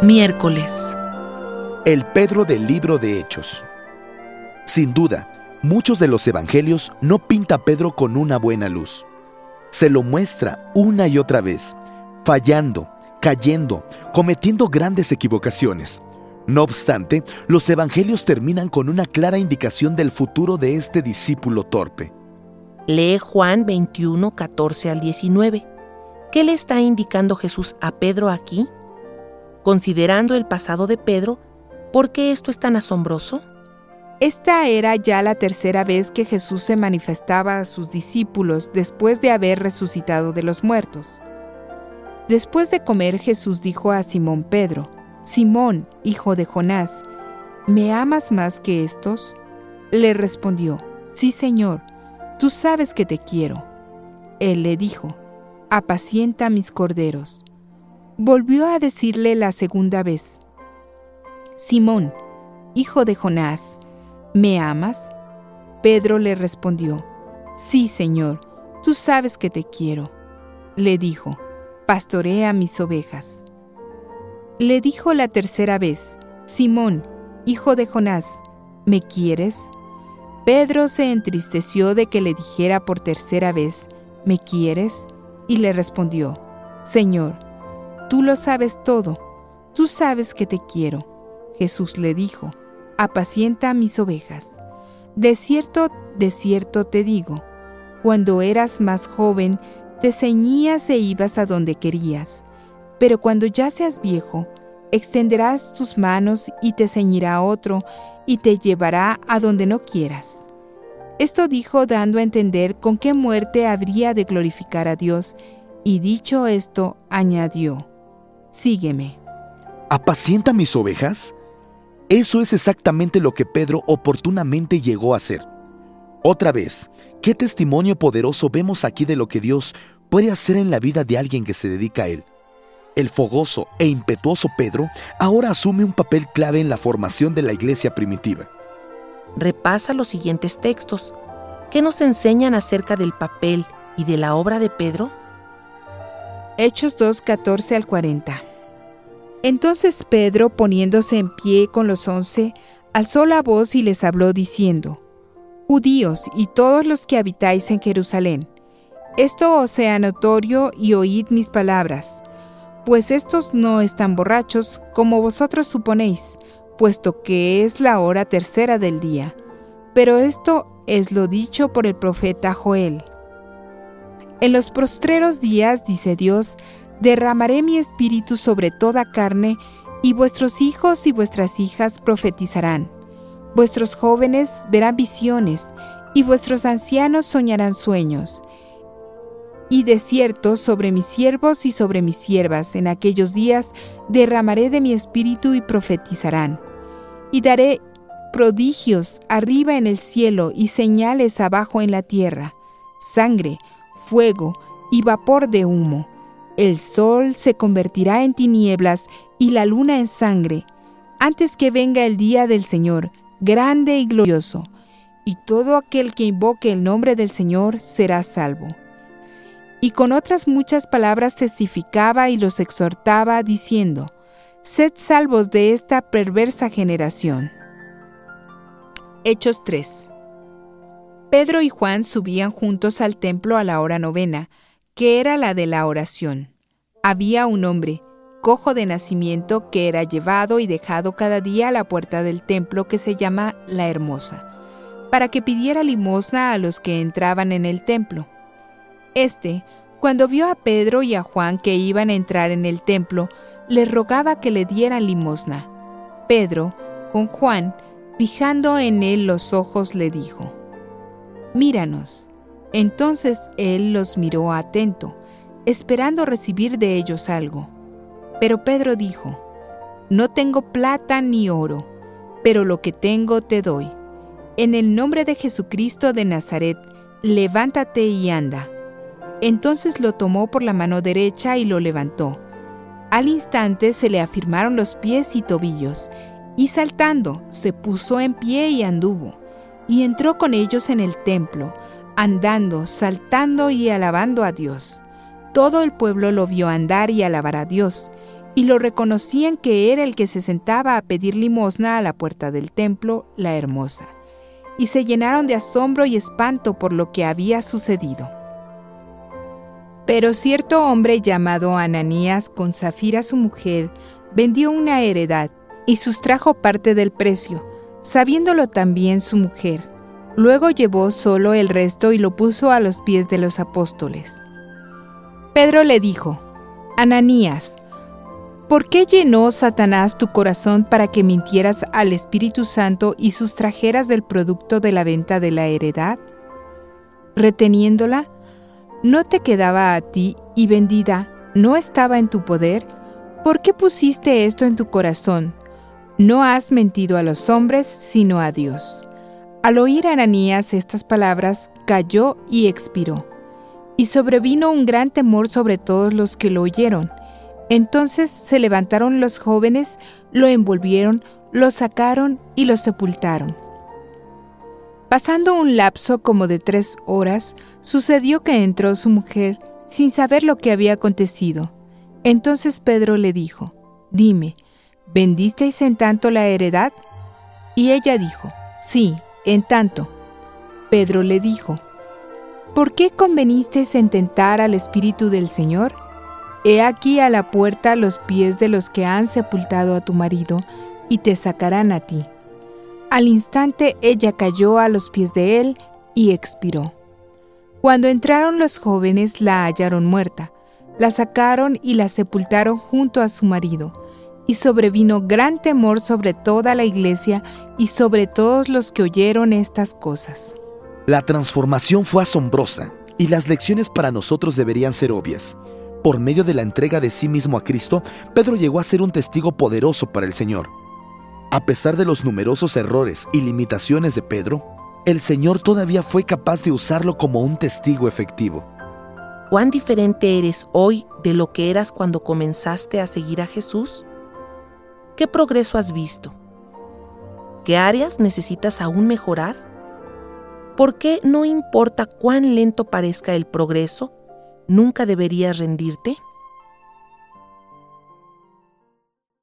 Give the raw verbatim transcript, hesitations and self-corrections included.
Miércoles. El Pedro del libro de Hechos. Sin duda, muchos de los evangelios no pinta a Pedro con una buena luz. Se lo muestra una y otra vez, fallando, cayendo, cometiendo grandes equivocaciones. No obstante, los evangelios terminan con una clara indicación del futuro de este discípulo torpe. Lee Juan veintiuno, catorce al diecinueve. ¿Qué le está indicando Jesús a Pedro aquí? Considerando el pasado de Pedro, ¿por qué esto es tan asombroso? Esta era ya la tercera vez que Jesús se manifestaba a sus discípulos después de haber resucitado de los muertos. Después de comer, Jesús dijo a Simón Pedro: «Simón, hijo de Jonás, ¿me amas más que estos?» Le respondió: «Sí, Señor, tú sabes que te quiero». Él le dijo: «Apacienta mis corderos». Volvió a decirle la segunda vez: «Simón, hijo de Jonás, ¿me amas?» Pedro le respondió: «Sí, Señor, tú sabes que te quiero». Le dijo: «Pastorea mis ovejas». Le dijo la tercera vez: «Simón, hijo de Jonás, ¿me quieres?» Pedro se entristeció de que le dijera por tercera vez: «¿Me quieres?» Y le respondió: «Señor, tú lo sabes todo, tú sabes que te quiero». Jesús le dijo: «Apacienta mis ovejas. De cierto, de cierto te digo, cuando eras más joven, te ceñías e ibas a donde querías, pero cuando ya seas viejo, extenderás tus manos y te ceñirá otro, y te llevará a donde no quieras». Esto dijo dando a entender con qué muerte habría de glorificar a Dios, y dicho esto, añadió: «Sígueme». ¿Apacienta mis ovejas? Eso es exactamente lo que Pedro oportunamente llegó a hacer. Otra vez, qué testimonio poderoso vemos aquí de lo que Dios puede hacer en la vida de alguien que se dedica a Él. El fogoso e impetuoso Pedro ahora asume un papel clave en la formación de la iglesia primitiva. Repasa los siguientes textos. ¿Qué nos enseñan acerca del papel y de la obra de Pedro? Hechos dos, catorce al cuarenta. Entonces Pedro, poniéndose en pie con los once, alzó la voz y les habló diciendo: «Judíos y todos los que habitáis en Jerusalén, esto os sea notorio y oíd mis palabras, pues estos no están borrachos como vosotros suponéis, puesto que es la hora tercera del día. Pero esto es lo dicho por el profeta Joel. En los postreros días, dice Dios, derramaré mi espíritu sobre toda carne, y vuestros hijos y vuestras hijas profetizarán. Vuestros jóvenes verán visiones, y vuestros ancianos soñarán sueños. Y de cierto, sobre mis siervos y sobre mis siervas, en aquellos días derramaré de mi espíritu y profetizarán. Y daré prodigios arriba en el cielo y señales abajo en la tierra, sangre, fuego y vapor de humo. El sol se convertirá en tinieblas y la luna en sangre, antes que venga el día del Señor, grande y glorioso, y todo aquel que invoque el nombre del Señor será salvo». Y con otras muchas palabras testificaba y los exhortaba, diciendo: «Sed salvos de esta perversa generación». Hechos tres. Pedro y Juan subían juntos al templo a la hora novena, que era la de la oración. Había un hombre, cojo de nacimiento, que era llevado y dejado cada día a la puerta del templo, que se llama La Hermosa, para que pidiera limosna a los que entraban en el templo. Este, cuando vio a Pedro y a Juan que iban a entrar en el templo, les rogaba que le dieran limosna. Pedro, con Juan, fijando en él los ojos, le dijo: «Míranos». Entonces él los miró atento, esperando recibir de ellos algo. Pero Pedro dijo: «No tengo plata ni oro, pero lo que tengo te doy. En el nombre de Jesucristo de Nazaret, levántate y anda». Entonces lo tomó por la mano derecha y lo levantó. Al instante se le afirmaron los pies y tobillos, y saltando se puso en pie y anduvo, y entró con ellos en el templo, andando, saltando y alabando a Dios. Todo el pueblo lo vio andar y alabar a Dios, y lo reconocían que era el que se sentaba a pedir limosna a la puerta del templo, la Hermosa, y se llenaron de asombro y espanto por lo que había sucedido. Pero cierto hombre llamado Ananías, con Safira su mujer, vendió una heredad y sustrajo parte del precio, sabiéndolo también su mujer. Luego llevó solo el resto y lo puso a los pies de los apóstoles. Pedro le dijo: Ananías, ¿por qué llenó Satanás tu corazón para que mintieras al Espíritu Santo y sustrajeras del producto de la venta de la heredad? Reteniéndola, ¿no te quedaba a ti y vendida no estaba en tu poder? ¿Por qué pusiste esto en tu corazón? No has mentido a los hombres, sino a Dios. Al oír Ananías estas palabras, cayó y expiró. Y sobrevino un gran temor sobre todos los que lo oyeron. Entonces se levantaron los jóvenes, lo envolvieron, lo sacaron y lo sepultaron. Pasando un lapso como de tres horas, sucedió que entró su mujer sin saber lo que había acontecido. Entonces Pedro le dijo: Dime, ¿vendisteis en tanto la heredad? Y ella dijo: Sí, en tanto. Pedro le dijo: ¿Por qué convenisteis en tentar al Espíritu del Señor? He aquí a la puerta los pies de los que han sepultado a tu marido, y te sacarán a ti. Al instante ella cayó a los pies de él y expiró. Cuando entraron los jóvenes la hallaron muerta, la sacaron y la sepultaron junto a su marido, y sobrevino gran temor sobre toda la iglesia y sobre todos los que oyeron estas cosas. La transformación fue asombrosa y las lecciones para nosotros deberían ser obvias. Por medio de la entrega de sí mismo a Cristo, Pedro llegó a ser un testigo poderoso para el Señor. A pesar de los numerosos errores y limitaciones de Pedro, el Señor todavía fue capaz de usarlo como un testigo efectivo. ¿Cuán diferente eres hoy de lo que eras cuando comenzaste a seguir a Jesús? ¿Qué progreso has visto? ¿Qué áreas necesitas aún mejorar? ¿Por qué, no importa cuán lento parezca el progreso, nunca deberías rendirte?